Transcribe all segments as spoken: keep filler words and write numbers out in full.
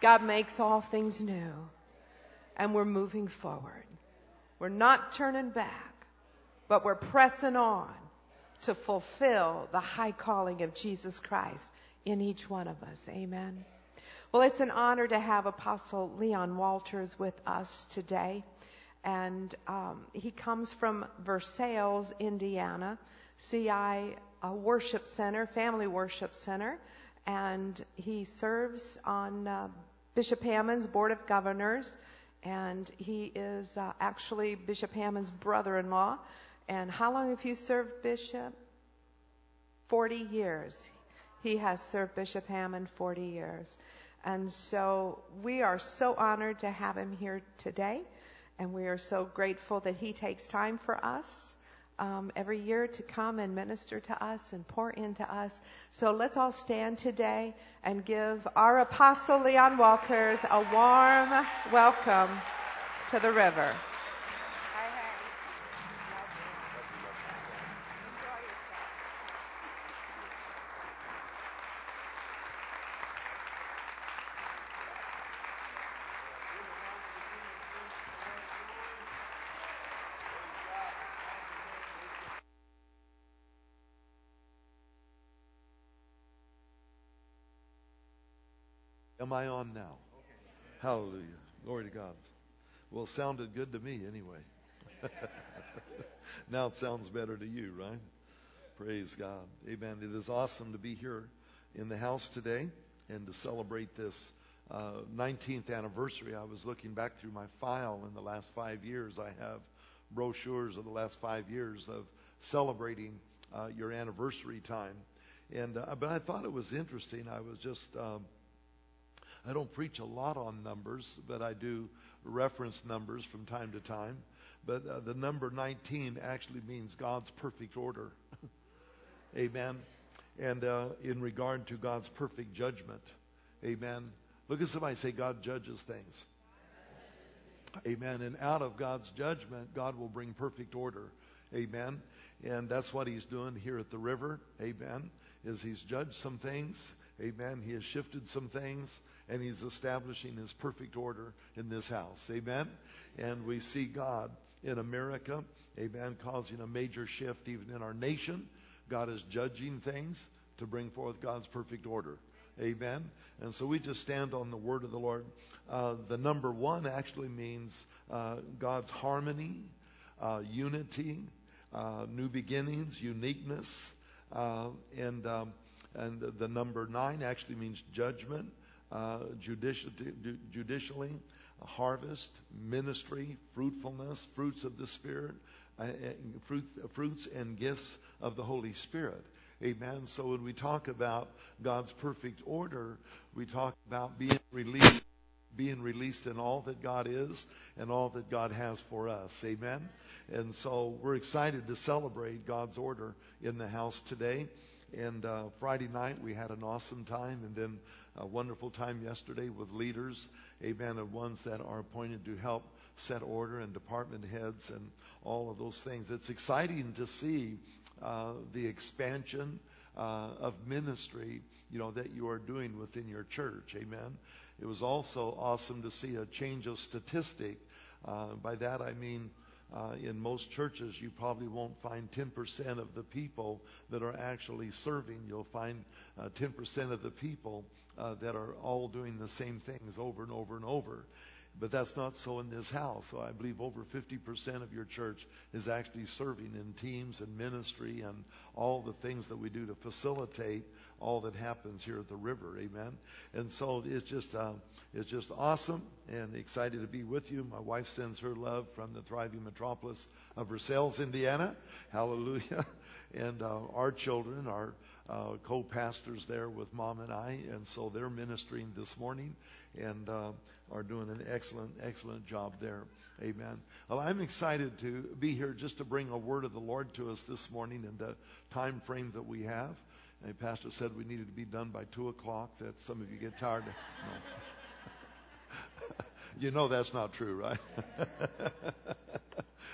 God makes all things new. And we're moving forward. We're not turning back, but we're pressing on to fulfill the high calling of Jesus Christ in each one of us. Amen. Well, it's an honor to have Apostle Leon Walters with us today. And um, he comes from Versailles, Indiana, C I a Worship Center, Family Worship Center. And he serves on uh, Bishop Hammond's Board of Governors. And he is uh, actually Bishop Hammond's brother-in-law. And how long have you served, Bishop? Forty years. He has served Bishop Hammond forty years. And so we are so honored to have him here today. And we are so grateful that he takes time for us um, every year to come and minister to us and pour into us. So let's all stand today and give our Apostle Leon Walters a warm welcome to the river. Am I on now? Hallelujah. Glory to God. Well, it sounded good to me anyway. Now it sounds better to you, right? Praise God. Amen. It is awesome to be here in the house today and to celebrate this uh, nineteenth anniversary. I was looking back through my file in the last five years. I have brochures of the last five years of celebrating uh, your anniversary time. And uh, but I thought it was interesting. I was just... Um, I don't preach a lot on numbers, but I do reference numbers from time to time. But uh, the number nineteen actually means God's perfect order. Amen. And uh, in regard to God's perfect judgment. Amen. Look at somebody say, God judges things. Amen. And out of God's judgment, God will bring perfect order. Amen. And that's what he's doing here at the river. Amen. Is he's judged some things. Amen. He has shifted some things. And he's establishing his perfect order in this house. Amen. And we see God in America, amen, causing a major shift even in our nation. God is judging things to bring forth God's perfect order. Amen. And so we just stand on the word of the Lord. Uh, the number one actually means uh, God's harmony, uh, unity, uh, new beginnings, uniqueness. Uh, and, um, and the number nine actually means judgment. Uh, judici- judicially, harvest, ministry, fruitfulness, fruits of the Spirit, uh, fruit, fruits and gifts of the Holy Spirit. Amen. So when we talk about God's perfect order, we talk about being released, being released in all that God is and all that God has for us. Amen. And so we're excited to celebrate God's order in the house today. And uh, Friday night we had an awesome time, and then a wonderful time yesterday with leaders, amen, and ones that are appointed to help set order and department heads and all of those things. It's exciting to see uh, the expansion uh, of ministry, you know, that you are doing within your church, amen. It was also awesome to see a change of statistic. Uh, by that I mean Uh, in most churches, you probably won't find ten percent of the people that are actually serving. You'll find uh, ten percent of the people uh, that are all doing the same things over and over and over. But that's not so in this house. So I believe over fifty percent of your church is actually serving in teams and ministry and all the things that we do to facilitate all that happens here at the river. Amen. And so it's just uh, it's just awesome and excited to be with you. My wife sends her love from the thriving metropolis of Versailles, Indiana. Hallelujah. And uh, our children are uh, co-pastors there with Mom and I. And so they're ministering this morning and uh, are doing an excellent, excellent job there. Amen. Well, I'm excited to be here just to bring a word of the Lord to us this morning in the time frame that we have. And Pastor said we needed to be done by two o'clock, that some of you get tired. No. You know that's not true, right?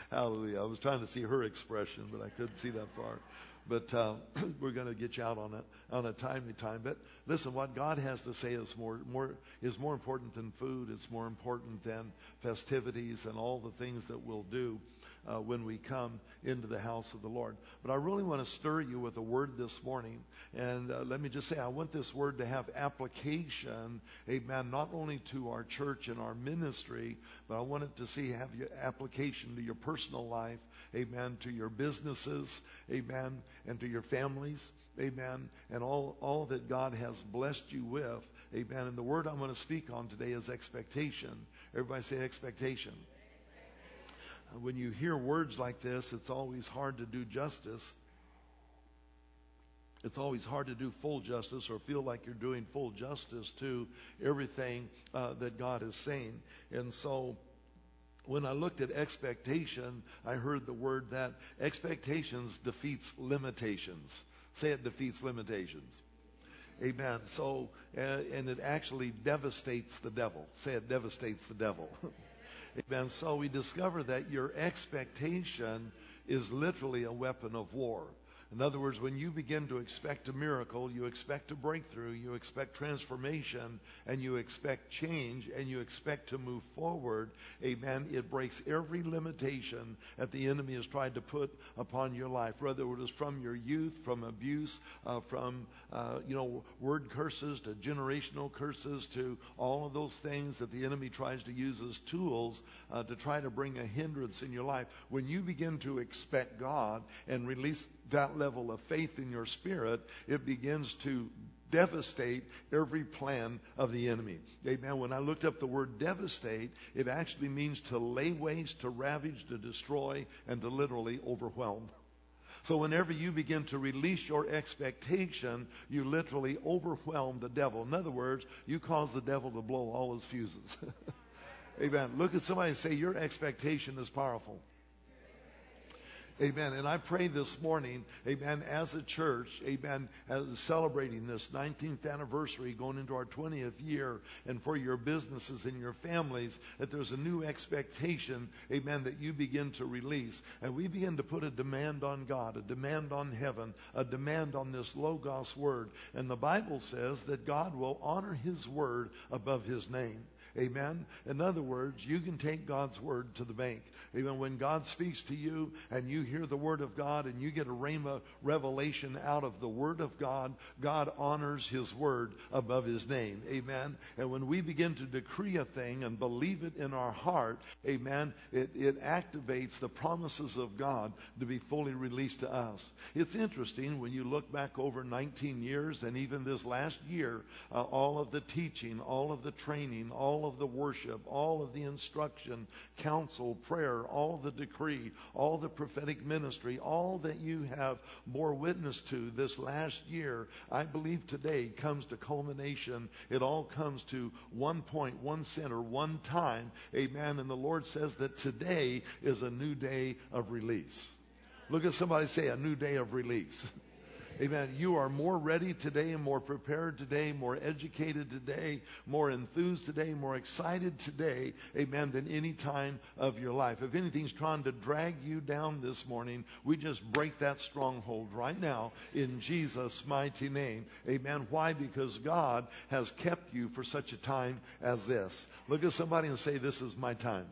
Hallelujah. I was trying to see her expression, but I couldn't see that far. But uh, we're going to get you out on a on a timely time. But listen, what God has to say is more more is more important than food. It's more important than festivities and all the things that we'll do uh, when we come into the house of the Lord. But I really want to stir you with a word this morning. And uh, let me just say, I want this word to have application, amen, not only to our church and our ministry, but I want it to see have your application to your personal life, amen, to your businesses, amen, and to your families, amen, and all, all that God has blessed you with, amen. And the word I'm going to speak on today is expectation. Everybody say expectation. When you hear words like this, it's always hard to do justice. It's always hard to do full justice or feel like you're doing full justice to everything uh, that God is saying. And so when I looked at expectation, I heard the word that expectations defeats limitations. Say it defeats limitations. Amen. So, uh, and it actually devastates the devil. Say it devastates the devil. Amen. So we discover that your expectation is literally a weapon of war. In other words, when you begin to expect a miracle, you expect a breakthrough, you expect transformation, and you expect change, and you expect to move forward, amen, it breaks every limitation that the enemy has tried to put upon your life, whether it was from your youth, from abuse, uh, from, uh, you know, word curses to generational curses to all of those things that the enemy tries to use as tools uh, to try to bring a hindrance in your life. When you begin to expect God and release that level of faith in your spirit, it begins to devastate every plan of the enemy. Amen. When I looked up the word devastate, it actually means to lay waste, to ravage, to destroy, and to literally overwhelm. So whenever you begin to release your expectation, you literally overwhelm the devil. In other words, you cause the devil to blow all his fuses. Amen. Look at somebody and say, your expectation is powerful. Amen. And I pray this morning, amen, as a church, amen, as celebrating this nineteenth anniversary, going into our twentieth year, and for your businesses and your families, that there's a new expectation, amen, that you begin to release. And we begin to put a demand on God, a demand on heaven, a demand on this Logos word. And the Bible says that God will honor his word above his name. Amen. In other words, you can take God's word to the bank. Amen. When God speaks to you and you hear the word of God and you get a rhema revelation out of the word of God, God honors his word above his name. Amen. And when we begin to decree a thing and believe it in our heart, amen, it, it activates the promises of God to be fully released to us. It's interesting when you look back over nineteen years and even this last year, uh, all of the teaching, all of the training, all of the worship, all of the instruction, counsel, prayer, all the decree, all the prophetic ministry, all that you have bore witness to this last year, I believe today comes to culmination. It all comes to one point, one center, one time. Amen. And the Lord says that today is a new day of release. Look at somebody say a new day of release. Amen. You are more ready today, more prepared today, more educated today, more enthused today, more excited today, amen, than any time of your life. If anything's trying to drag you down this morning, we just break that stronghold right now in Jesus' mighty name. Amen. Why? Because God has kept you for such a time as this. Look at somebody and say, this is my time.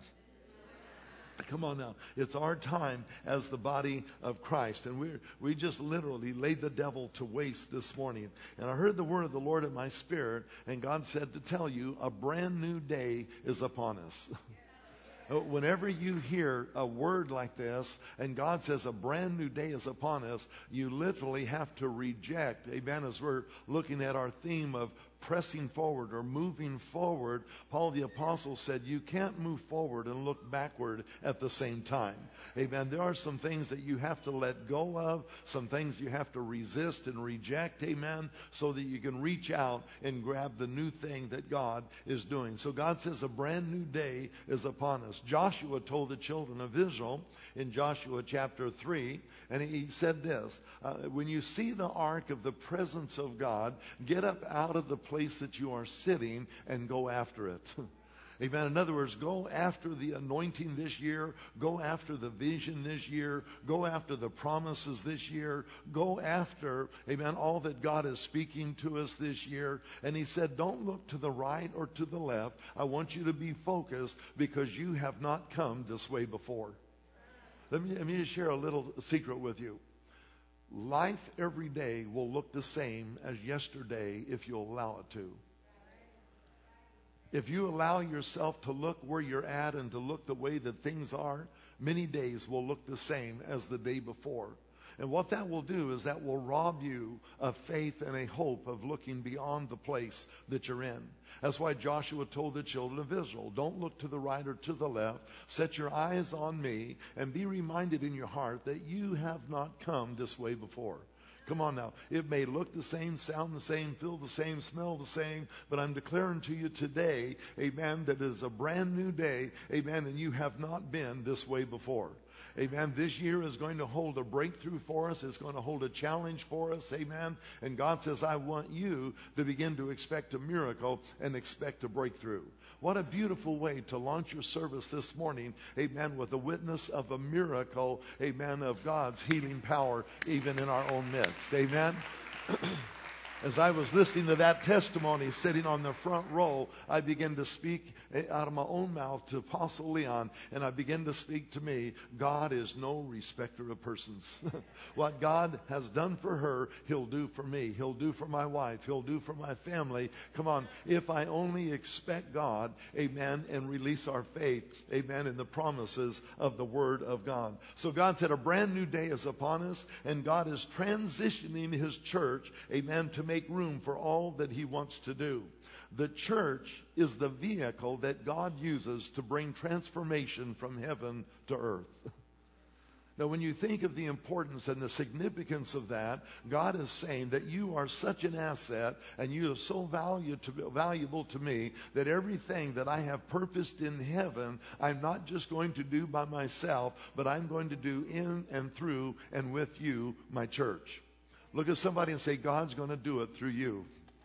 Come on now. It's our time as the body of Christ. And we we just literally laid the devil to waste this morning. And I heard the word of the Lord in my spirit. And God said to tell you, a brand new day is upon us. Whenever you hear a word like this, and God says a brand new day is upon us, you literally have to reject, amen, as we're looking at our theme of pressing forward or moving forward. Paul the Apostle said you can't move forward and look backward at the same time. Amen. There are some things that you have to let go of, some things you have to resist and reject, amen, so that you can reach out and grab the new thing that God is doing. So God says a brand new day is upon us. Joshua told the children of Israel in Joshua chapter three, and he said this, uh, when you see the ark of the presence of God, get up out of the place that you are sitting and go after it. Amen. In other words, go after the anointing this year. Go after the vision this year. Go after the promises this year. Go after, amen, all that God is speaking to us this year. And he said, don't look to the right or to the left. I want you to be focused because you have not come this way before. Let me, let me just share a little secret with you. Life every day will look the same as yesterday if you'll allow it to. If you allow yourself to look where you're at and to look the way that things are, many days will look the same as the day before. And what that will do is that will rob you of faith and a hope of looking beyond the place that you're in. That's why Joshua told the children of Israel, don't look to the right or to the left. Set your eyes on me and be reminded in your heart that you have not come this way before. Come on now. It may look the same, sound the same, feel the same, smell the same, but I'm declaring to you today, amen, that it is a brand new day, amen, and you have not been this way before. Amen. This year is going to hold a breakthrough for us. It's going to hold a challenge for us. Amen. And God says, I want you to begin to expect a miracle and expect a breakthrough. What a beautiful way to launch your service this morning. Amen. With a witness of a miracle. Amen. Of God's healing power even in our own midst. Amen. As I was listening to that testimony sitting on the front row, I began to speak out of my own mouth to Apostle Leon, and I began to speak to me, God is no respecter of persons. What God has done for her, He'll do for me. He'll do for my wife. He'll do for my family. Come on, if I only expect God, amen, and release our faith, amen, in the promises of the Word of God. So God said a brand new day is upon us, and God is transitioning His church, amen, to make room for all that He wants to do. The church is the vehicle that God uses to bring transformation from heaven to earth. Now, when you think of the importance and the significance of that, God is saying that you are such an asset and you are so valued to, valuable to me that everything that I have purposed in heaven, I'm not just going to do by myself, but I'm going to do in and through and with you, my church. Look at somebody and say, God's going to do it through you.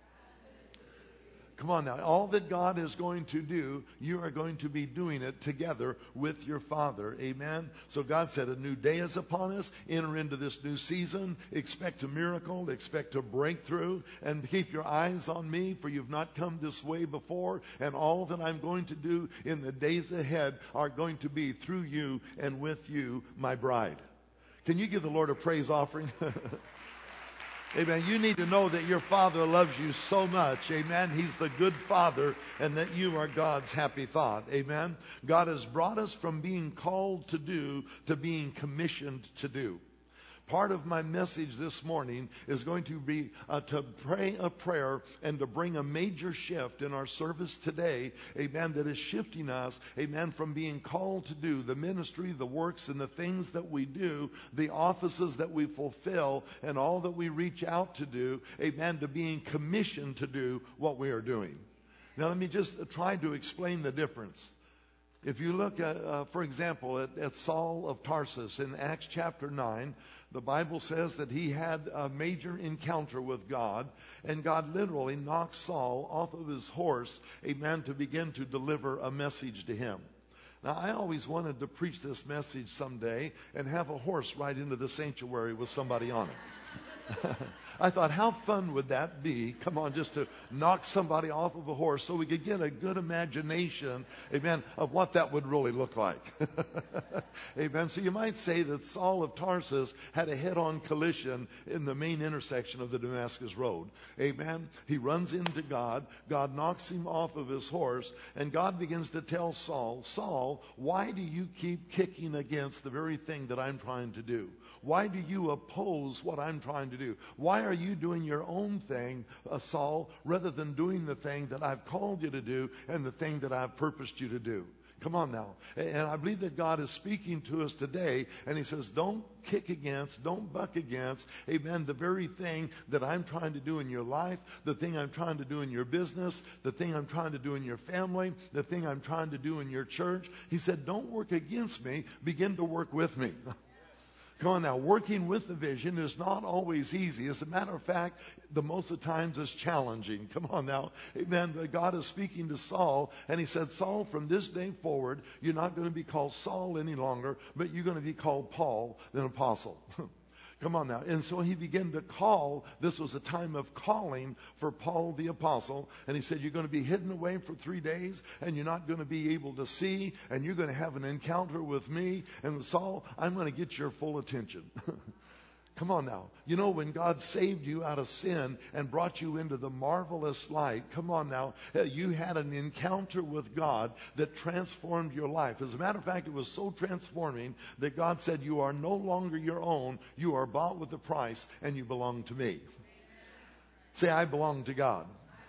Come on now. All that God is going to do, you are going to be doing it together with your Father. Amen. So God said a new day is upon us. Enter into this new season. Expect a miracle. Expect a breakthrough. And keep your eyes on me, for you've not come this way before. And all that I'm going to do in the days ahead are going to be through you and with you, my bride. Can you give the Lord a praise offering? Amen. You need to know that your Father loves you so much. Amen. He's the good Father and that you are God's happy thought. Amen. God has brought us from being called to do to being commissioned to do. Part of my message this morning is going to be uh, to pray a prayer and to bring a major shift in our service today, amen, that is shifting us, amen, from being called to do the ministry, the works, and the things that we do, the offices that we fulfill, and all that we reach out to do, amen, to being commissioned to do what we are doing. Now, let me just try to explain the difference. If you look at, uh, for example, at, at Saul of Tarsus in Acts chapter nine, the Bible says that he had a major encounter with God, and God literally knocked Saul off of his horse, amen, to begin to deliver a message to him. Now, I always wanted to preach this message someday and have a horse ride into the sanctuary with somebody on it. I thought, how fun would that be? Come on, just to knock somebody off of a horse so we could get a good imagination, amen, of what that would really look like. Amen. So you might say that Saul of Tarsus had a head-on collision in the main intersection of the Damascus Road. Amen. He runs into God. God knocks him off of his horse, and God begins to tell Saul, Saul, why do you keep kicking against the very thing that I'm trying to do? Why do you oppose what I'm trying to do? Why are you doing your own thing, uh, Saul, rather than doing the thing that I've called you to do and the thing that I've purposed you to do? Come on now. And I believe that God is speaking to us today, and He says, don't kick against, don't buck against, amen, the very thing that I'm trying to do in your life, the thing I'm trying to do in your business, the thing I'm trying to do in your family, the thing I'm trying to do in your church. He said, don't work against me, begin to work with me. Come on now, working with the vision is not always easy. As a matter of fact, the most of the times it's challenging. Come on now. Amen. But God is speaking to Saul, and he said, Saul, from this day forward, you're not going to be called Saul any longer, but you're going to be called Paul, the apostle. Come on now. And so he began to call. This was a time of calling for Paul the apostle. And he said, you're going to be hidden away for three days, and you're not going to be able to see, and you're going to have an encounter with me. And Saul, I'm going to get your full attention. Come on now. You know, when God saved you out of sin and brought you into the marvelous light, come on now, you had an encounter with God that transformed your life. As a matter of fact, it was so transforming that God said, you are no longer your own. You are bought with a price, and you belong to me. Say, I belong to God.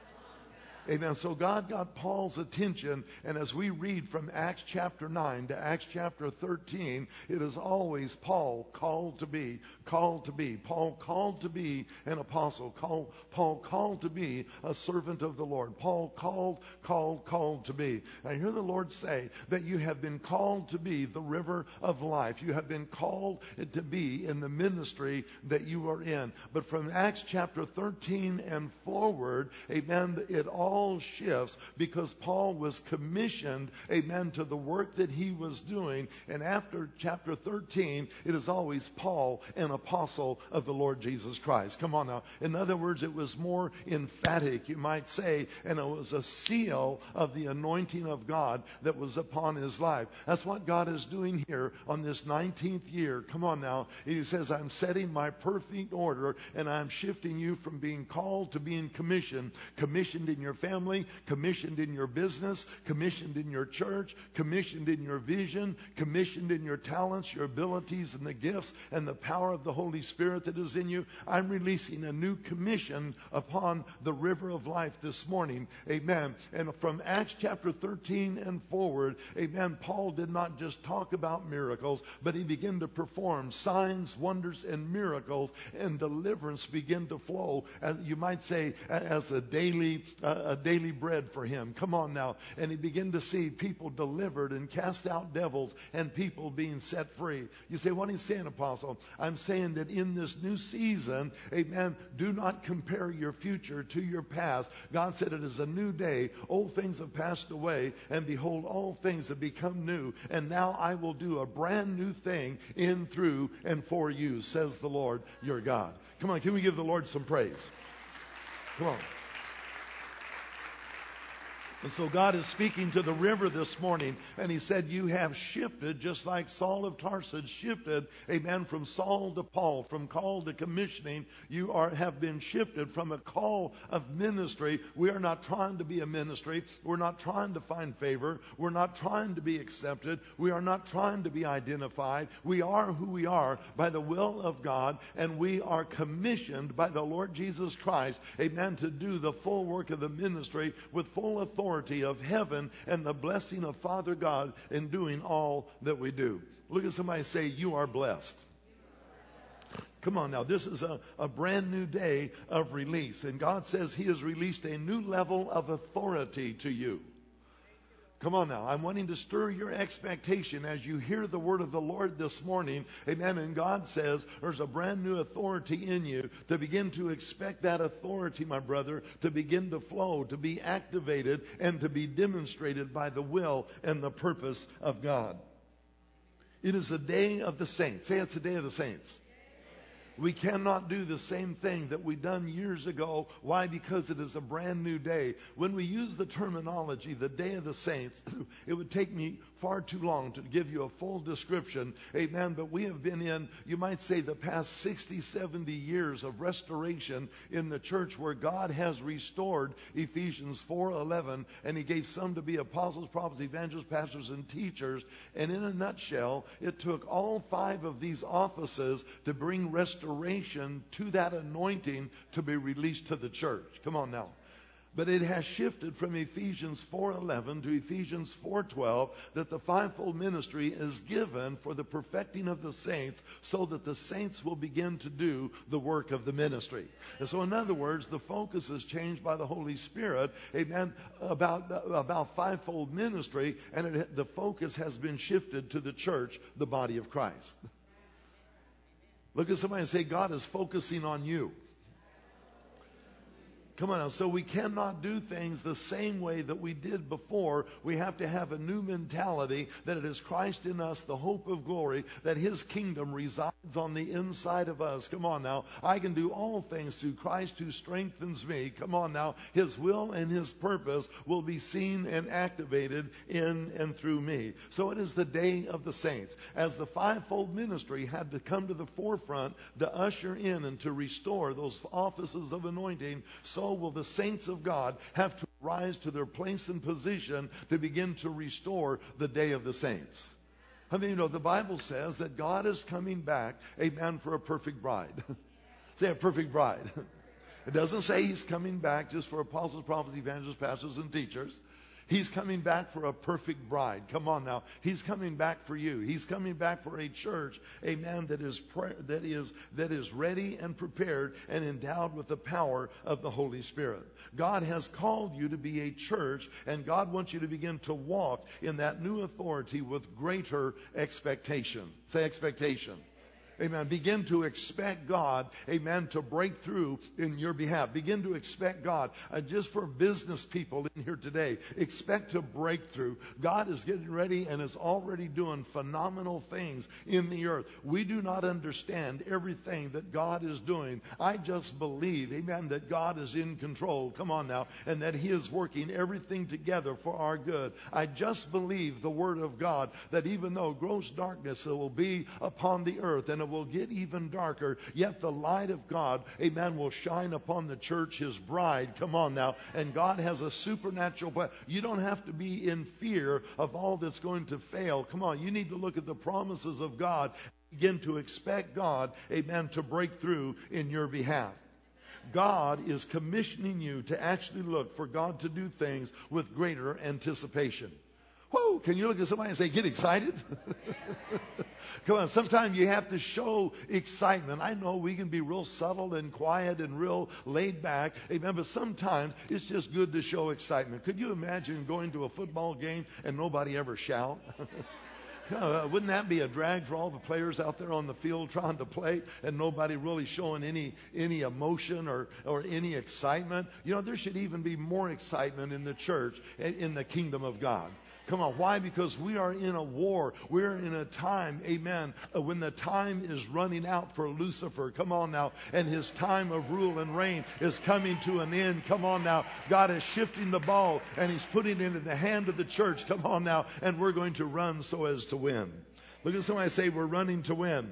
Amen. So God got Paul's attention, and as we read from Acts chapter nine to Acts chapter thirteen, it is always Paul called to be, called to be. Paul called to be an apostle. Called, Paul called to be a servant of the Lord. Paul called, called, called to be. I hear the Lord say that you have been called to be the river of life. You have been called to be in the ministry that you are in. But from Acts chapter thirteen and forward, amen, it all All shifts because Paul was commissioned, amen, to the work that he was doing. And after chapter thirteen, it is always Paul, an apostle of the Lord Jesus Christ. Come on now. In other words, it was more emphatic, you might say, and it was a seal of the anointing of God that was upon his life. That's what God is doing here on this nineteenth year. Come on now. He says, I'm setting my perfect order, and I'm shifting you from being called to being commissioned. Commissioned in your family, commissioned in your business, commissioned in your church, commissioned in your vision, commissioned in your talents, your abilities, and the gifts and the power of the Holy Spirit that is in you. I'm releasing a new commission upon the river of life this morning. Amen. And from Acts chapter thirteen and forward, amen, Paul did not just talk about miracles, but he began to perform signs, wonders, and miracles, and deliverance began to flow, as you might say, as a daily uh, a daily bread for him. Come on now. And he began to see people delivered and cast out devils and people being set free. You say, what are you saying, Apostle? I'm saying that in this new season, amen, do not compare your future to your past. God said it is a new day. Old things have passed away, and behold, all things have become new. And now I will do a brand new thing in, through, and for you, says the Lord your God. Come on, can we give the Lord some praise? Come on. And so God is speaking to the river this morning, and he said, you have shifted just like Saul of Tarsus shifted, amen, from Saul to Paul, from call to commissioning. You are have been shifted from a call of ministry. We are not trying to be a ministry. We're not trying to find favor. We're not trying to be accepted. We are not trying to be identified. We are who we are by the will of God, and we are commissioned by the Lord Jesus Christ, amen, to do the full work of the ministry with full authority of heaven and the blessing of Father God in doing all that we do. Look at somebody and say, you are blessed. Come on now, this is a, a brand new day of release. And God says he has released a new level of authority to you. Come on now. I'm wanting to stir your expectation as you hear the word of the Lord this morning. Amen. And God says there's a brand new authority in you to begin to expect that authority, my brother, to begin to flow, to be activated, and to be demonstrated by the will and the purpose of God. It is a day of the saints. Say it's a day of the saints. We cannot do the same thing that we done years ago. Why? Because it is a brand new day. When we use the terminology, the day of the saints, it would take me far too long to give you a full description. Amen. But we have been in, you might say, the past sixty, seventy years of restoration in the church where God has restored Ephesians four eleven, and he gave some to be apostles, prophets, evangelists, pastors, and teachers. And in a nutshell, it took all five of these offices to bring restoration Restoration to that anointing to be released to the church. Come on now. But it has shifted from Ephesians four eleven to Ephesians four twelve that the fivefold ministry is given for the perfecting of the saints so that the saints will begin to do the work of the ministry. And so in other words, the focus is changed by the Holy Spirit, amen, about, about fivefold ministry, and it, the focus has been shifted to the church, the body of Christ. Look at somebody and say, God is focusing on you. Come on now. So we cannot do things the same way that we did before. We have to have a new mentality that it is Christ in us, the hope of glory, that His kingdom resides on the inside of us. Come on now. I can do all things through Christ who strengthens me. Come on now. His will and His purpose will be seen and activated in and through me. So it is the day of the saints. As the fivefold ministry had to come to the forefront to usher in and to restore those offices of anointing, so will the saints of God have to rise to their place and position to begin to restore the day of the saints. I mean, you know, the Bible says that God is coming back, amen, for a perfect bride. Say a perfect bride. It doesn't say He's coming back just for apostles, prophets, evangelists, pastors, and teachers. He's coming back for a perfect bride. Come on now. He's coming back for you. He's coming back for a church, amen, that is pra- that is that is ready and prepared and endowed with the power of the Holy Spirit. God has called you to be a church, and God wants you to begin to walk in that new authority with greater expectation. Say expectation. Amen. Begin to expect God, amen, to break through in your behalf. Begin to expect God. Uh, just for business people in here today, expect to break through. God is getting ready and is already doing phenomenal things in the earth. We do not understand everything that God is doing. I just believe, amen, that God is in control. Come on now. And that He is working everything together for our good. I just believe the Word of God, that even though gross darkness will be upon the earth, and it will get even darker, yet the light of God, amen, will shine upon the church, His bride. Come on now. And God has a supernatural plan. You don't have to be in fear of all that's going to fail. Come on. You need to look at the promises of God. Begin to expect God, amen, to break through in your behalf. God is commissioning you to actually look for God to do things with greater anticipation. Whoa, can you look at somebody and say, get excited? Come on, sometimes you have to show excitement. I know we can be real subtle and quiet and real laid back. Amen. But sometimes it's just good to show excitement. Could you imagine going to a football game and nobody ever shout? Uh, wouldn't that be a drag for all the players out there on the field trying to play and nobody really showing any any emotion or, or any excitement? You know, there should even be more excitement in the church, in the kingdom of God. Come on. Why? Because we are in a war. We're in a time, amen, uh, when the time is running out for Lucifer. Come on now. And his time of rule and reign is coming to an end. Come on now. God is shifting the ball and He's putting it in the hand of the church. Come on now. And we're going to run so as to win. Look at somebody say, we're running to win.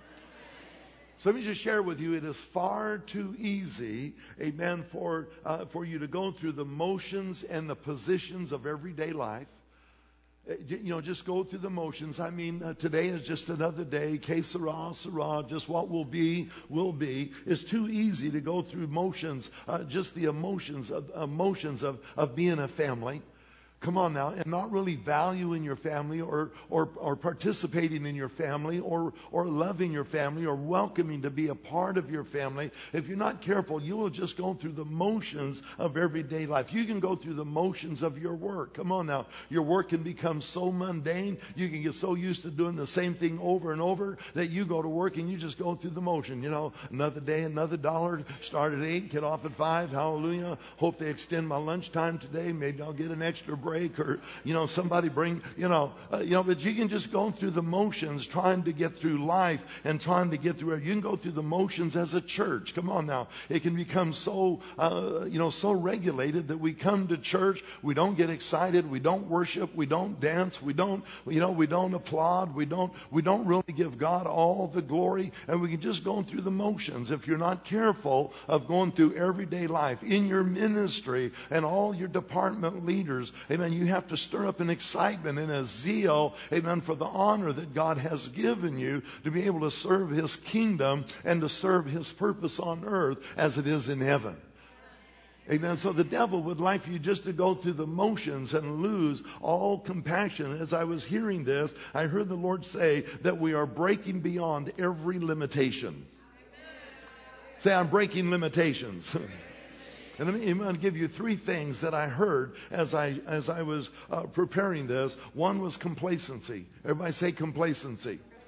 So let me just share with you, it is far too easy, amen, for, uh, for you to go through the motions and the positions of everyday life. You know, just go through the motions. I mean, uh, today is just another day. Que sera, sera. Just what will be, will be. It's too easy to go through motions, uh, just the emotions of emotions of, of being a family. Come on now, and not really valuing your family or, or, or participating in your family or, or loving your family or welcoming to be a part of your family. If you're not careful, you will just go through the motions of everyday life. You can go through the motions of your work. Come on now. Your work can become so mundane. You can get so used to doing the same thing over and over that you go to work and you just go through the motion. You know, another day, another dollar. Start at eight, get off at five. Hallelujah. Hope they extend my lunchtime today. Maybe I'll get an extra break. Or, you know, somebody bring, you know, uh, you know, but you can just go through the motions trying to get through life and trying to get through it. You can go through the motions as a church. Come on now. It can become so, uh, you know, so regulated that we come to church, we don't get excited, we don't worship, we don't dance, we don't, you know, we don't applaud, we don't, we don't really give God all the glory, and we can just go through the motions. If you're not careful of going through everyday life in your ministry and all your department leaders, amen, you have to stir up an excitement and a zeal, amen, for the honor that God has given you to be able to serve His kingdom and to serve His purpose on earth as it is in heaven. Amen. So the devil would like for you just to go through the motions and lose all compassion. As I was hearing this, I heard the Lord say that we are breaking beyond every limitation. Say, I'm breaking limitations. And let me, I'm going to give you three things that I heard as I as I was uh, preparing this. One was complacency. Everybody say complacency.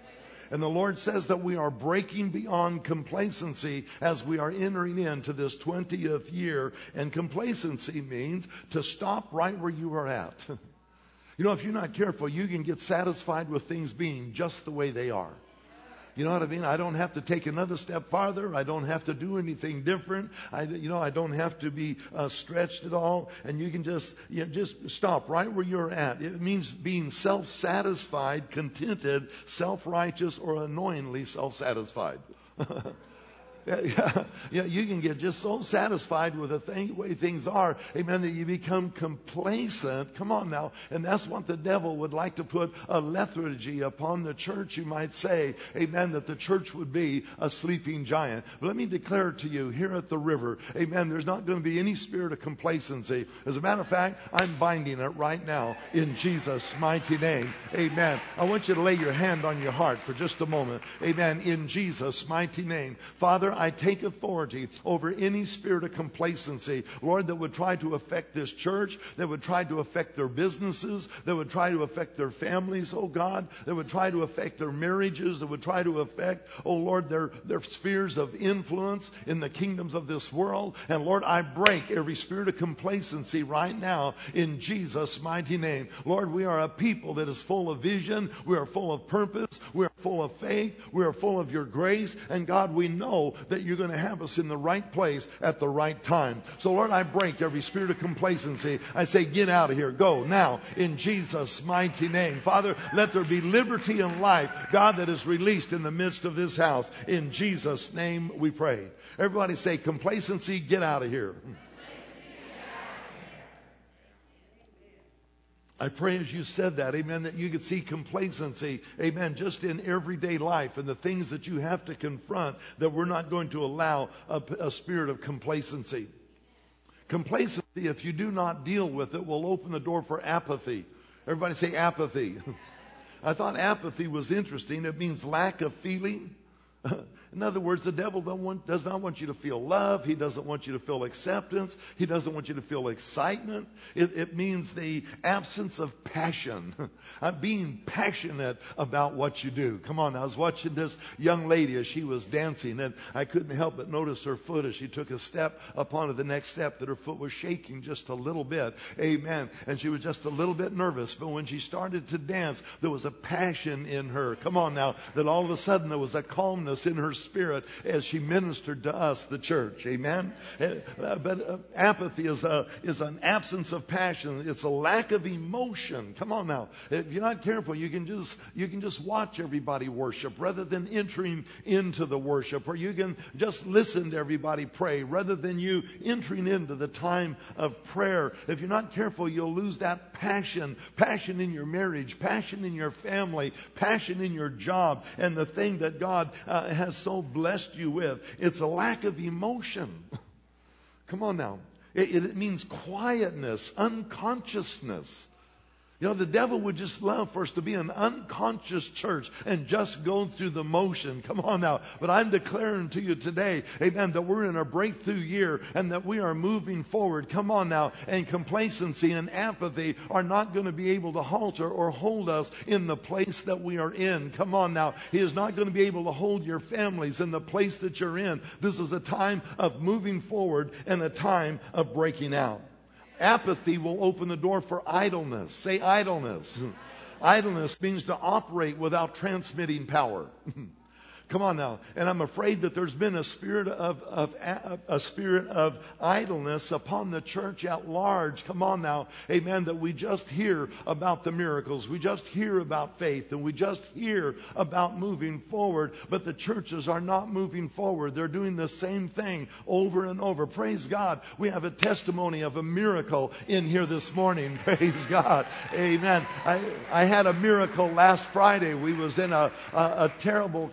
And the Lord says that we are breaking beyond complacency as we are entering into this twentieth year. And complacency means to stop right where you are at. You know, if you're not careful, you can get satisfied with things being just the way they are. You know what I mean? I don't have to take another step farther. I don't have to do anything different. I, you know, I don't have to be uh, stretched at all. And you can just, you know, just stop right where you're at. It means being self-satisfied, contented, self-righteous, or annoyingly self-satisfied. Yeah, yeah, yeah, you can get just so satisfied with the thing, way things are, amen, that you become complacent. Come on now. And that's what the devil would like to put a lethargy upon the church, you might say, amen, that the church would be a sleeping giant. But let me declare to you, here at the river, amen, there's not going to be any spirit of complacency. As a matter of fact, I'm binding it right now in Jesus' mighty name. Amen. I want you to lay your hand on your heart for just a moment. Amen. In Jesus' mighty name. Father, I take authority over any spirit of complacency, Lord, that would try to affect this church, that would try to affect their businesses, that would try to affect their families, oh God, that would try to affect their marriages, that would try to affect, oh Lord, their, their spheres of influence in the kingdoms of this world. And Lord, I break every spirit of complacency right now in Jesus' mighty name. Lord, we are a people that is full of vision, we are full of purpose, we are full of faith, we are full of your grace, and God, we know that you're going to have us in the right place at the right time. So Lord, I break every spirit of complacency. I say, get out of here. Go now in Jesus' mighty name. Father, let there be liberty and life, God, that is released in the midst of this house. In Jesus' name we pray. Everybody say, complacency, get out of here. I pray as you said that, amen, that you could see complacency, amen, just in everyday life and the things that you have to confront, that we're not going to allow a, a spirit of complacency. Complacency, if you do not deal with it, will open the door for apathy. Everybody say apathy. I thought apathy was interesting. It means lack of feeling. In other words, the devil don't want, does not want you to feel love. He doesn't want you to feel acceptance. He doesn't want you to feel excitement. It, it means the absence of passion. I'm being passionate about what you do. Come on, I was watching this young lady as she was dancing, and I couldn't help but notice her foot as she took a step upon the next step, that her foot was shaking just a little bit. Amen. And she was just a little bit nervous. But when she started to dance, there was a passion in her. Come on now, that all of a sudden there was a calmness in her spirit as she ministered to us, the church. Amen. Uh, but uh, apathy is a is an absence of passion. It's a lack of emotion. Come on now. If you're not careful, you can just you can just watch everybody worship rather than entering into the worship, or you can just listen to everybody pray rather than you entering into the time of prayer. If you're not careful, you'll lose that passion, passion in your marriage, passion in your family, passion in your job, and the thing that God uh, has so blessed you with. It's a lack of emotion. Come on now. It, it means quietness, unconsciousness. You know, the devil would just love for us to be an unconscious church and just go through the motion. Come on now. But I'm declaring to you today, amen, that we're in a breakthrough year and that we are moving forward. Come on now. And complacency and apathy are not going to be able to halter or hold us in the place that we are in. Come on now. He is not going to be able to hold your families in the place that you're in. This is a time of moving forward and a time of breaking out. Apathy will open the door for idleness. Say idleness. Idleness means to operate without transmitting power. Come on now. And I'm afraid that there's been a spirit of, of a spirit of idleness upon the church at large. Come on now. Amen. That we just hear about the miracles. We just hear about faith. And we just hear about moving forward. But the churches are not moving forward. They're doing the same thing over and over. Praise God. We have a testimony of a miracle in here this morning. Praise God. Amen. I, I had a miracle last Friday. We was in a, a, a terrible car accident.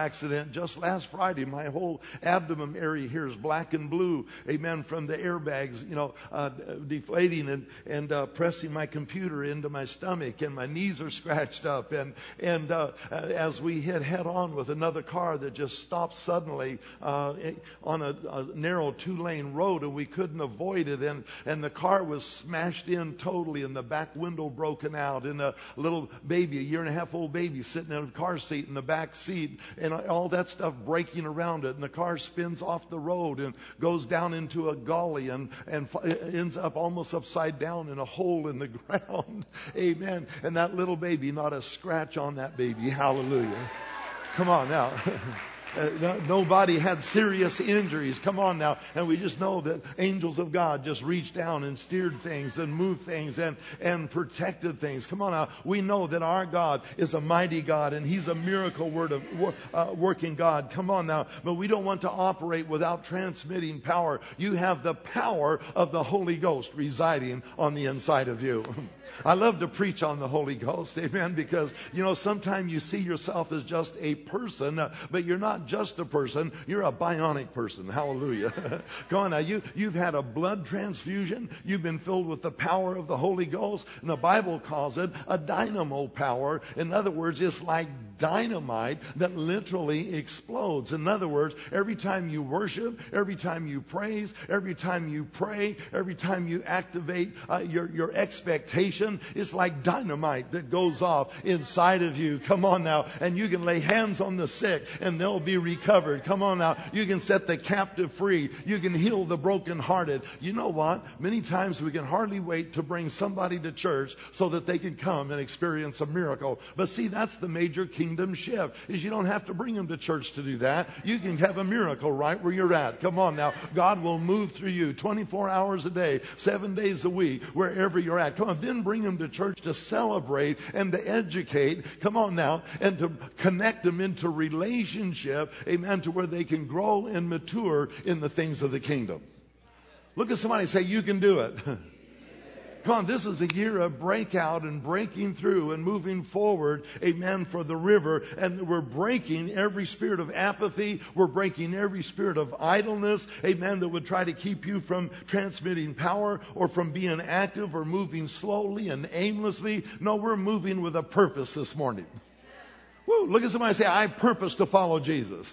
accident just last Friday. My whole abdomen area here is black and blue. Amen. From the airbags, you know, uh, deflating and, and uh, pressing my computer into my stomach, and my knees are scratched up. And, and uh, as we hit head on with another car that just stopped suddenly uh, on a, a narrow two-lane road, and we couldn't avoid it. And, and the car was smashed in totally, and the back window broken out, and a little baby, a year and a half old baby, sitting in a car seat in the back seat, and all that stuff breaking around it. And the car spins off the road and goes down into a gully and, and ends up almost upside down in a hole in the ground. Amen. And that little baby, not a scratch on that baby. Hallelujah. Come on now. Uh, no, nobody had serious injuries. Come on now. And we just know that angels of God just reached down and steered things and moved things and, and protected things. Come on now. We know that our God is a mighty God, and He's a miracle word of, uh, working God. Come on now. But we don't want to operate without transmitting power. You have the power of the Holy Ghost residing on the inside of you. I love to preach on the Holy Ghost, amen, because, you know, sometimes you see yourself as just a person, uh, but you're not just a person, you're a bionic person. Hallelujah. Come on now, you, you've had a blood transfusion, you've been filled with the power of the Holy Ghost, and the Bible calls it a dynamo power. In other words, it's like dynamite that literally explodes. In other words, every time you worship, every time you praise, every time you pray, every time you activate uh, your, your expectation, it's like dynamite that goes off inside of you. Come on now. And you can lay hands on the sick and they'll be recovered. Come on now. You can set the captive free. You can heal the brokenhearted. You know what? Many times we can hardly wait to bring somebody to church so that they can come and experience a miracle. But see, that's the major kingdom shift, is you don't have to bring them to church to do that. You can have a miracle right where you're at. Come on now. God will move through you twenty-four hours a day, seven days a week, wherever you're at. Come on, then bring them to church to celebrate and to educate. Come on now. And to connect them into relationship, amen, to where they can grow and mature in the things of the kingdom. Look at somebody and say, you can do it. Come on, this is a year of breakout and breaking through and moving forward, amen, for the river. And we're breaking every spirit of apathy. We're breaking every spirit of idleness, amen, that would try to keep you from transmitting power or from being active or moving slowly and aimlessly. No, we're moving with a purpose this morning. Woo, look at somebody and say, I purpose to follow Jesus.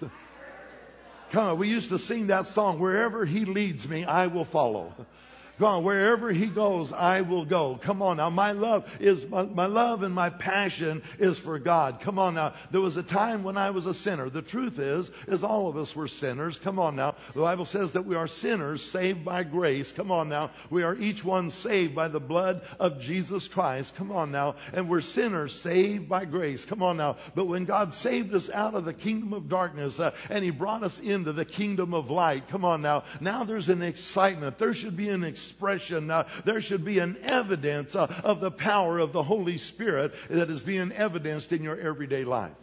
Come on, we used to sing that song, wherever He leads me, I will follow. Come on, wherever He goes, I will go. Come on now. My love is, my, my love and my passion is for God. Come on now. There was a time when I was a sinner. The truth is, is all of us were sinners. Come on now. The Bible says that we are sinners saved by grace. Come on now. We are each one saved by the blood of Jesus Christ. Come on now. And we're sinners saved by grace. Come on now. But when God saved us out of the kingdom of darkness uh, and He brought us into the kingdom of light. Come on now. Now there's an excitement. There should be an excitement. Expression. Uh, there should be an evidence uh, of the power of the Holy Spirit that is being evidenced in your everyday life.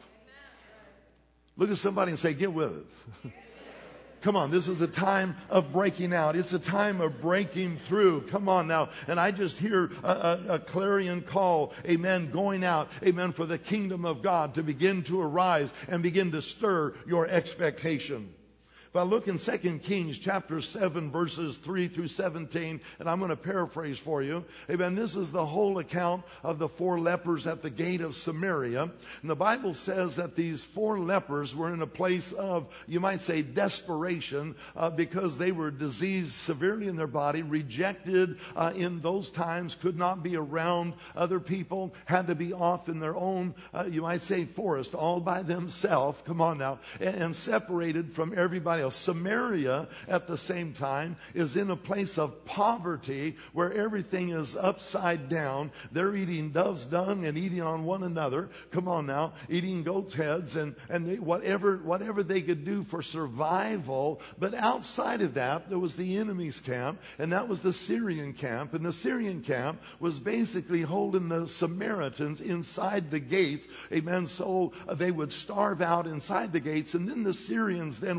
Look at somebody and say, get with it. Come on, this is a time of breaking out. It's a time of breaking through. Come on now. And I just hear a, a, a clarion call, amen, going out, amen, for the kingdom of God to begin to arise and begin to stir your expectation. If I look in Second Kings chapter seven, verses three through seventeen, and I'm going to paraphrase for you. Amen. This is the whole account of the four lepers at the gate of Samaria. And the Bible says that these four lepers were in a place of, you might say, desperation, uh, because they were diseased severely in their body, rejected uh, in those times, could not be around other people, had to be off in their own, uh, you might say, forest, all by themselves. Come on now. And, and separated from everybody. Samaria, at the same time, is in a place of poverty where everything is upside down. They're eating dove's dung and eating on one another. Come on now, eating goat's heads and and they, whatever whatever they could do for survival. But outside of that, there was the enemy's camp, and that was the Syrian camp. And the Syrian camp was basically holding the Samaritans inside the gates. Amen. So they would starve out inside the gates, and then the Syrians then would go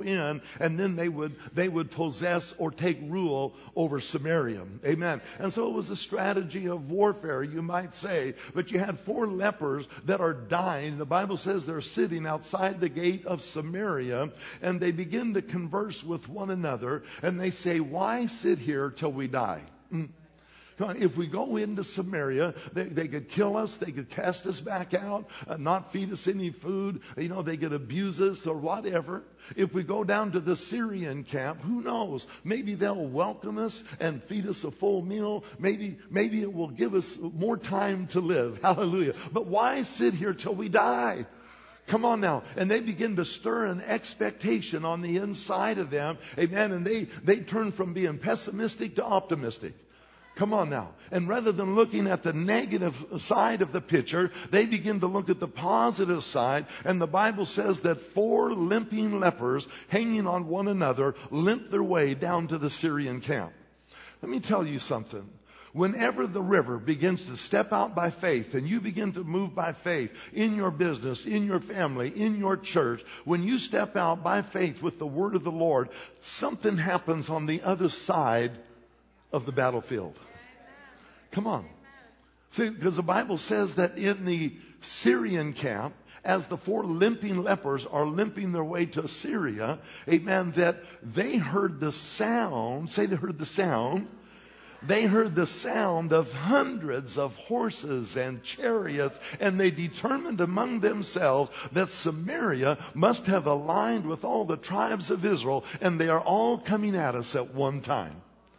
in, and then they would they would possess or take rule over Samaria. Amen. And so it was a strategy of warfare, you might say. But you had four lepers that are dying. The Bible says they're sitting outside the gate of Samaria, and they begin to converse with one another, and they say, "Why sit here till we die?" Mm. Come on, if we go into Samaria, they, they could kill us, they could cast us back out, uh, not feed us any food, you know, they could abuse us or whatever. If we go down to the Syrian camp, who knows? Maybe they'll welcome us and feed us a full meal. Maybe, maybe it will give us more time to live. Hallelujah. But why sit here till we die? Come on now. And they begin to stir an expectation on the inside of them. Amen. And they, they turn from being pessimistic to optimistic. Come on now. And rather than looking at the negative side of the picture, they begin to look at the positive side. And the Bible says that four limping lepers hanging on one another limped their way down to the Syrian camp. Let me tell you something. Whenever the river begins to step out by faith and you begin to move by faith in your business, in your family, in your church, when you step out by faith with the word of the Lord, something happens on the other side of the battlefield. Come on. See, because the Bible says that in the Syrian camp, as the four limping lepers are limping their way to Syria, amen, that they heard the sound, say they heard the sound, they heard the sound of hundreds of horses and chariots, and they determined among themselves that Samaria must have aligned with all the tribes of Israel, and they are all coming at us at one time.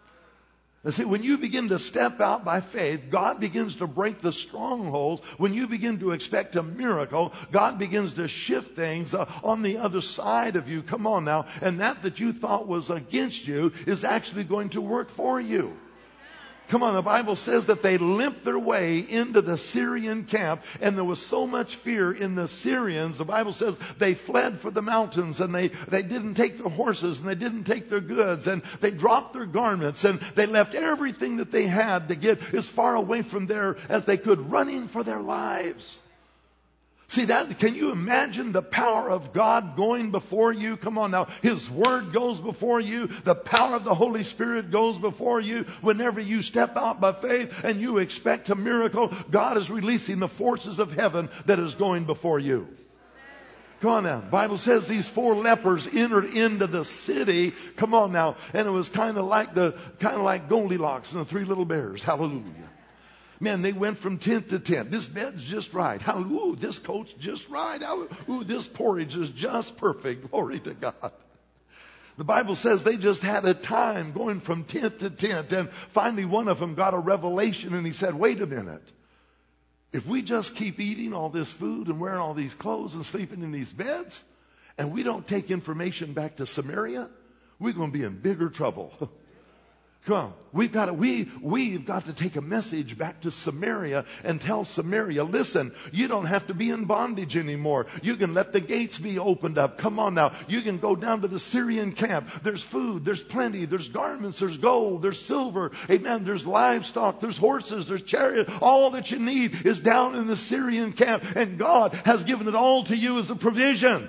And see, when you begin to step out by faith, God begins to break the strongholds. When you begin to expect a miracle, God begins to shift things uh, on the other side of you. Come on now. And that that you thought was against you is actually going to work for you. Come on, the Bible says that they limped their way into the Syrian camp, and there was so much fear in the Syrians. The Bible says they fled for the mountains, and they, they didn't take their horses, and they didn't take their goods, and they dropped their garments, and they left everything that they had to get as far away from there as they could, running for their lives. See that? Can you imagine the power of God going before you? Come on now. His Word goes before you. The power of the Holy Spirit goes before you. Whenever you step out by faith and you expect a miracle, God is releasing the forces of heaven that is going before you. Come on now. The Bible says these four lepers entered into the city. Come on now. And it was kind of like the, kind of like Goldilocks and the three little bears. Hallelujah. Man, they went from tent to tent. This bed's just right. Hallelujah. Ooh, this coat's just right. Hallelujah. Ooh, this porridge is just perfect. Glory to God. The Bible says they just had a time going from tent to tent. And finally one of them got a revelation and he said, wait a minute. If we just keep eating all this food and wearing all these clothes and sleeping in these beds, and we don't take information back to Samaria, we're going to be in bigger trouble. Come on. We've got to, we, we've got to take a message back to Samaria and tell Samaria, listen, you don't have to be in bondage anymore. You can let the gates be opened up. Come on now. You can go down to the Syrian camp. There's food. There's plenty. There's garments. There's gold. There's silver. Amen. There's livestock. There's horses. There's chariots. All that you need is down in the Syrian camp. And God has given it all to you as a provision.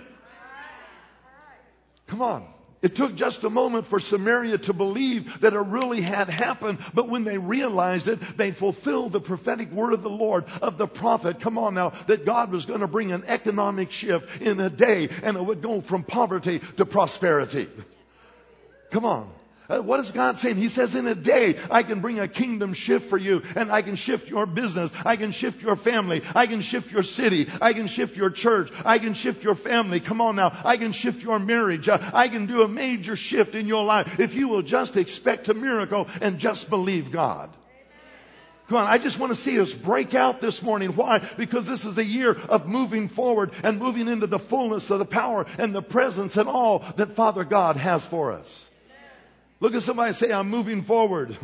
Come on. It took just a moment for Samaria to believe that it really had happened. But when they realized it, they fulfilled the prophetic word of the Lord, of the prophet. Come on now, that God was going to bring an economic shift in a day. And it would go from poverty to prosperity. Come on. Uh, what is God saying? He says, in a day, I can bring a kingdom shift for you, and I can shift your business. I can shift your family. I can shift your city. I can shift your church. I can shift your family. Come on now. I can shift your marriage. Uh, I can do a major shift in your life if you will just expect a miracle and just believe God. Come on, I just want to see us break out this morning. Why? Because this is a year of moving forward and moving into the fullness of the power and the presence and all that Father God has for us. Look at somebody and say, I'm moving forward.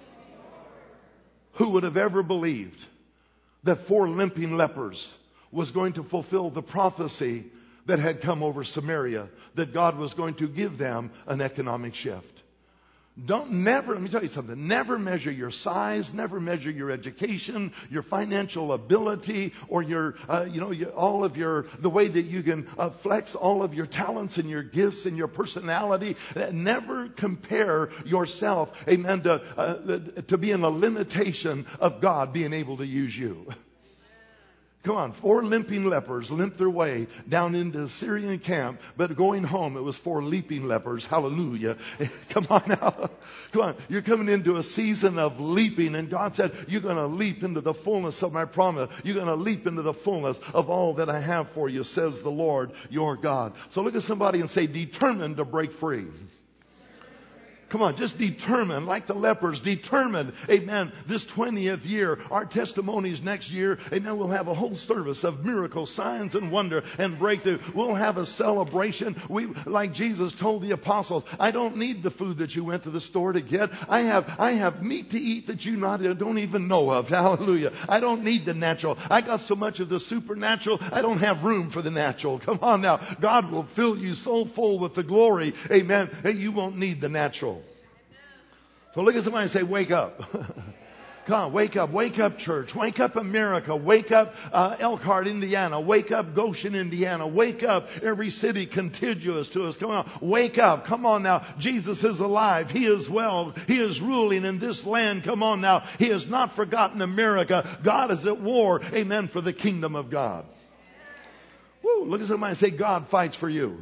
Who would have ever believed that four limping lepers was going to fulfill the prophecy that had come over Samaria, that God was going to give them an economic shift? Don't never, let me tell you something, never measure your size, never measure your education, your financial ability, or your, uh, you know, your, all of your, the way that you can uh, flex all of your talents and your gifts and your personality. Uh, never compare yourself, amen, to, uh, to being a limitation of God being able to use you. Come on, four limping lepers limped their way down into the Syrian camp, but going home it was four leaping lepers. Hallelujah. Come on now. Come on. You're coming into a season of leaping, and God said, you're going to leap into the fullness of my promise. You're going to leap into the fullness of all that I have for you, says the Lord your God. So look at somebody and say, determined to break free. Come on, just determine, like the lepers, determine, amen, this twentieth year, our testimonies next year, amen, we'll have a whole service of miracles, signs, and wonder, and breakthrough. We'll have a celebration. We, like Jesus told the apostles, I don't need the food that you went to the store to get. I have, I have meat to eat that you not, don't even know of. Hallelujah. I don't need the natural. I got so much of the supernatural, I don't have room for the natural. Come on now. God will fill you so full with the glory, amen, that you won't need the natural. So look at somebody and say, wake up. Come on, wake up. Wake up, church. Wake up, America. Wake up, uh, Elkhart, Indiana. Wake up, Goshen, Indiana. Wake up, every city contiguous to us. Come on, wake up. Come on now. Jesus is alive. He is well. He is ruling in this land. Come on now. He has not forgotten America. God is at war. Amen. For the kingdom of God. Woo, look at somebody and say, God fights for you.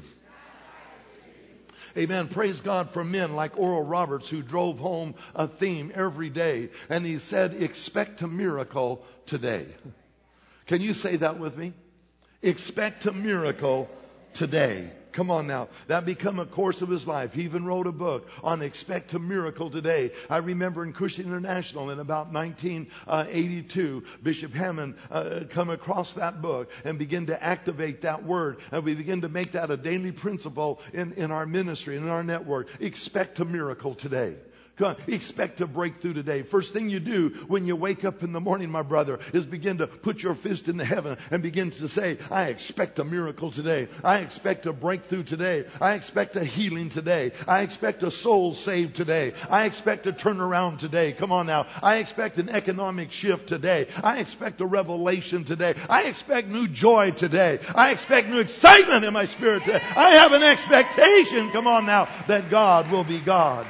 Amen. Praise God for men like Oral Roberts, who drove home a theme every day. And he said, expect a miracle today. Can you say that with me? Expect a miracle today. Come on now. That become a course of his life. He even wrote a book on expect a miracle today. I remember in Christian International in about nineteen eighty-two, Bishop Hammond uh, come across that book and begin to activate that word. And we begin to make that a daily principle in, in our ministry and in our network. Expect a miracle today. Come on, expect a breakthrough today. First thing you do when you wake up in the morning, my brother, is begin to put your fist in the heaven and begin to say, I expect a miracle today. I expect a breakthrough today. I expect a healing today. I expect a soul saved today. I expect a turnaround today. Come on now. I expect an economic shift today. I expect a revelation today. I expect new joy today. I expect new excitement in my spirit today. I have an expectation, come on now, that God will be God.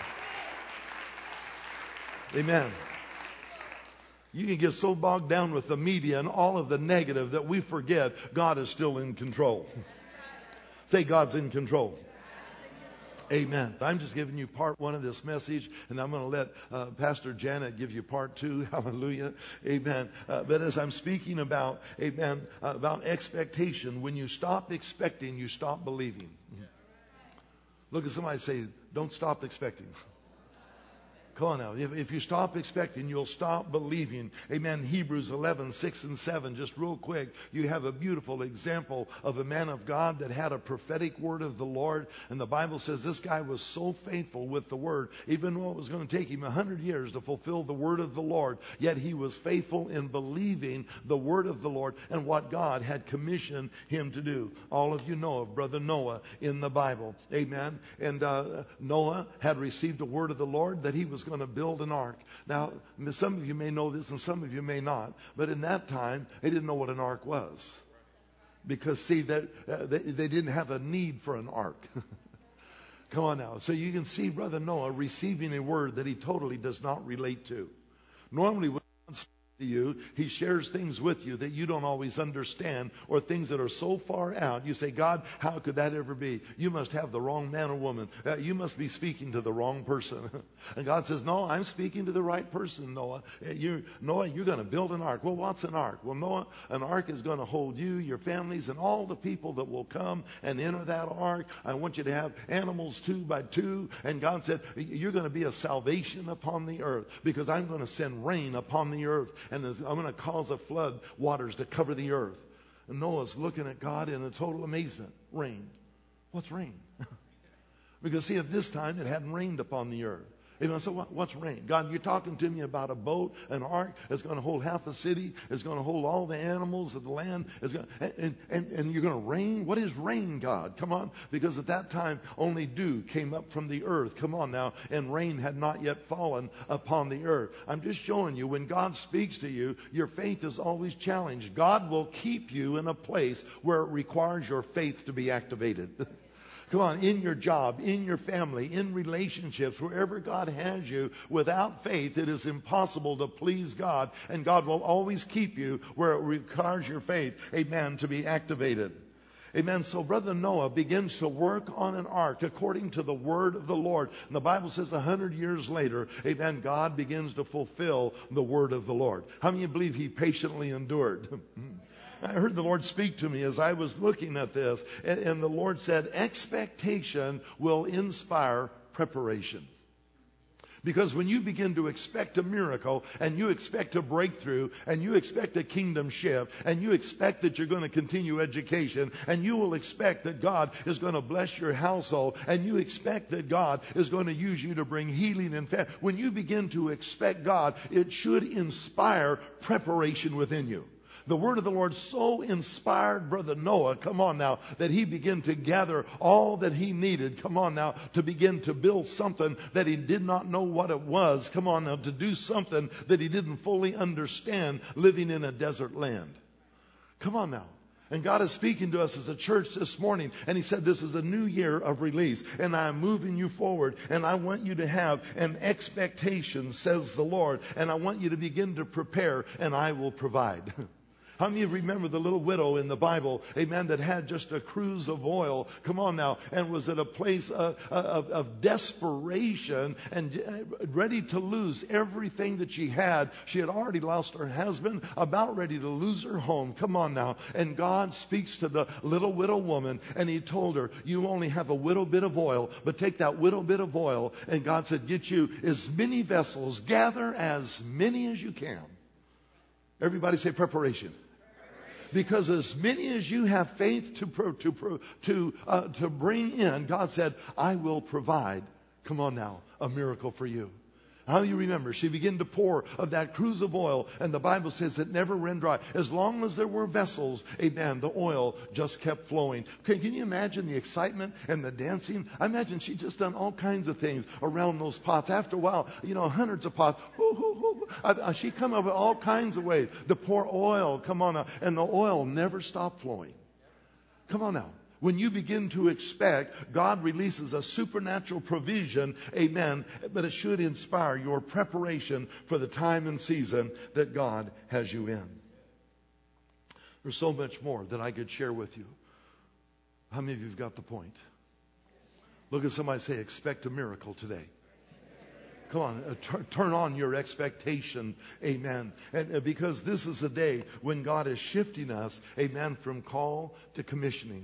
Amen. You can get so bogged down with the media and all of the negative that we forget God is still in control. Say, God's in control. Amen. I'm just giving you part one of this message, and I'm going to let uh, Pastor Janet give you part two. Hallelujah. Amen. Uh, but as I'm speaking about, amen, uh, about expectation, when you stop expecting, you stop believing. Look at somebody and say, don't stop expecting. Come on now. If, if you stop expecting, you'll stop believing. Amen. Hebrews eleven, six and seven. Just real quick. You have a beautiful example of a man of God that had a prophetic word of the Lord. And the Bible says this guy was so faithful with the word. Even though it was going to take him a hundred years to fulfill the word of the Lord. Yet he was faithful in believing the word of the Lord and what God had commissioned him to do. All of you know of Brother Noah in the Bible. Amen. And uh, Noah had received a word of the Lord that he was going to build an ark. Now, some of you may know this and some of you may not, but in that time, they didn't know what an ark was. Because, see, that uh, they, they didn't have a need for an ark. Come on now. So you can see Brother Noah receiving a word that he totally does not relate to. Normally, when God speaks to you, he shares things with you that you don't always understand, or things that are so far out. You say, God, how could that ever be? You must have the wrong man or woman. Uh, you must be speaking to the wrong person. And God says, no, I'm speaking to the right person, Noah. You're, Noah, you're going to build an ark. Well, what's an ark? Well, Noah, an ark is going to hold you, your families, and all the people that will come and enter that ark. I want you to have animals two by two. And God said, you're going to be a salvation upon the earth, because I'm going to send rain upon the earth. And I'm going to cause a flood waters to cover the earth. And Noah's looking at God in a total amazement. Rain. What's rain? Because see, at this time it hadn't rained upon the earth. Amen. So what, what's rain? God, you're talking to me about a boat, an ark that's going to hold half a city. It's going to hold all the animals of the land. It's going, and, and, and you're going to rain? What is rain, God? Come on. Because at that time, only dew came up from the earth. Come on now. And rain had not yet fallen upon the earth. I'm just showing you, when God speaks to you, your faith is always challenged. God will keep you in a place where it requires your faith to be activated. Come on, in your job, in your family, in relationships, wherever God has you, without faith, it is impossible to please God. And God will always keep you where it requires your faith, amen, to be activated. Amen. So Brother Noah begins to work on an ark according to the word of the Lord. And the Bible says a hundred years later, amen, God begins to fulfill the word of the Lord. How many of you believe he patiently endured? I heard the Lord speak to me as I was looking at this, and, and the Lord said, expectation will inspire preparation. Because when you begin to expect a miracle, and you expect a breakthrough, and you expect a kingdom shift, and you expect that you're going to continue education, and you will expect that God is going to bless your household, and you expect that God is going to use you to bring healing and family. When you begin to expect God, it should inspire preparation within you. The word of the Lord so inspired Brother Noah, come on now, that he began to gather all that he needed, come on now, to begin to build something that he did not know what it was, come on now, to do something that he didn't fully understand living in a desert land. Come on now. And God is speaking to us as a church this morning. And he said, this is a new year of release. And I'm moving you forward. And I want you to have an expectation, says the Lord. And I want you to begin to prepare, and I will provide. How many of you remember the little widow in the Bible, amen, that had just a cruse of oil, come on now, and was at a place of, of, of desperation and ready to lose everything that she had. She had already lost her husband, about ready to lose her home. Come on now. And God speaks to the little widow woman, and he told her, you only have a little bit of oil, but take that little bit of oil, and God said, get you as many vessels, gather as many as you can. Everybody say preparation. Because as many as you have faith to pro, to pro, to uh, to bring in, God said, I will provide. Come on now, a miracle for you. How do you remember? She began to pour of that cruse of oil, and the Bible says it never ran dry. As long as there were vessels, amen, the oil just kept flowing. Okay, can you imagine the excitement and the dancing? I imagine she just done all kinds of things around those pots. After a while, you know, hundreds of pots. Hoo, hoo, hoo. I, I, she come up with all kinds of ways to pour oil. Come on now. And the oil never stopped flowing. Come on now. When you begin to expect, God releases a supernatural provision, amen, but it should inspire your preparation for the time and season that God has you in. There's so much more that I could share with you. How many of you have got the point? Look at somebody, say, expect a miracle today. Come on, uh, t- turn on your expectation, amen. And uh, because this is the day when God is shifting us, amen, from call to commissioning.